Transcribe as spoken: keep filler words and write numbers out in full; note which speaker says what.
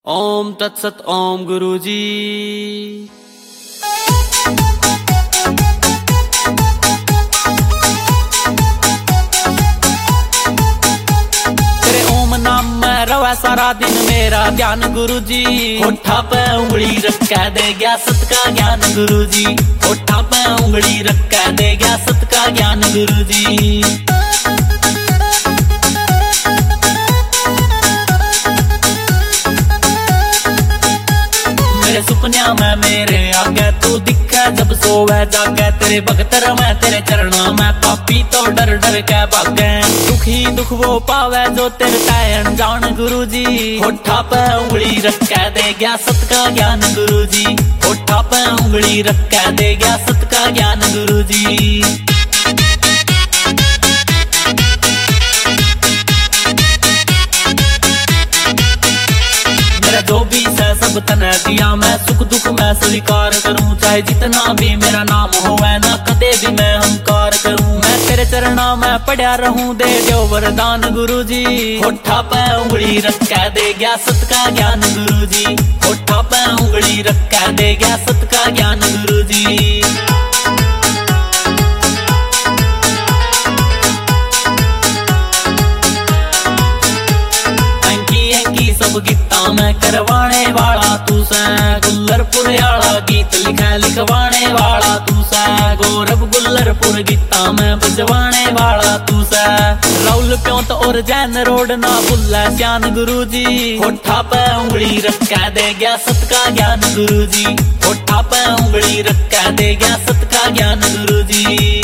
Speaker 1: ओम तत्सत ओम गुरुजी। तेरे ओम नाम में रवा सारा दिन मेरा ध्यान गुरुजी। होठा पे उंगली रख दे गया सत का ज्ञान गुरुजी। होठा पे उंगली रख दे गया सत का ज्ञान गुरुजी। मेरे सुपनिया में मेरे आगे तू दिखे जब सोवे जागे। तेरे भगतर में तेरे चरणों में पापी तो डर डर के भागे। दुखी दुख वो पावे जो तेरे तैन जान गुरुजी। होठा पे उंगली रख दे गया सत का ज्ञान गुरुजी। होठा पे उंगली रख दे गया सत का ज्ञान गुरुजी। जो भी है सब तने दिया मैं सुख दुख मैं स्वीकार करूं। चाहे जितना भी मेरा नाम हो ना कदे भी मैं हंकार करूं। मैं तेरे चरणों में पड़ा रहूं दे जो वरदान गुरुजी। होठा पे उंगली रख दे गया सत का ज्ञान गुरुजी। होठा पे उंगली रख दे गया सत का ज्ञान गुरुजी। सब गीता में करवाने वाला तू से। गुल्लरपुर आला गीत लिखा लिखवाने वाला तू से। गौरव गुल्लरपुर गीता में बजवाने वाला तू से। राउल प्योंत और जैन रोड ना बुल्ला श्यान गुरुजी। होठा पे उंगली रख दे गया सत का ज्ञान गुरुजी। होठा पे उंगली रख दे गया सत का ज्ञान गुरुजी।